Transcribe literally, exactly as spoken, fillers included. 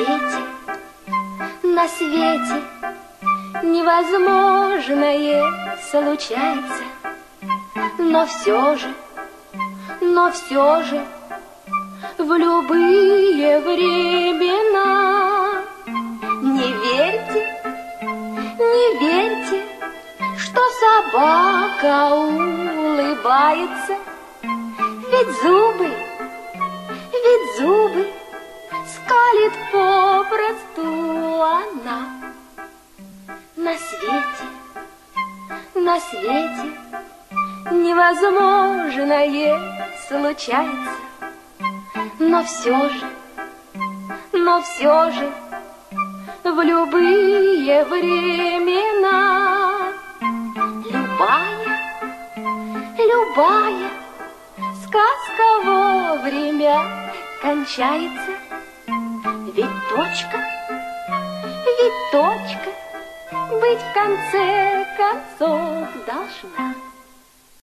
свете, на свете невозможное случается, но все же, но все же в любые времена не верьте, не верьте, что собака улыбается, ведь зубы, ведь зубы скалит попросту она. На свете, на свете невозможное случается, но все же, но все же в любые времена любая, любая сказка вовремя кончается, ведь точка, ведь точка быть в конце концов должна.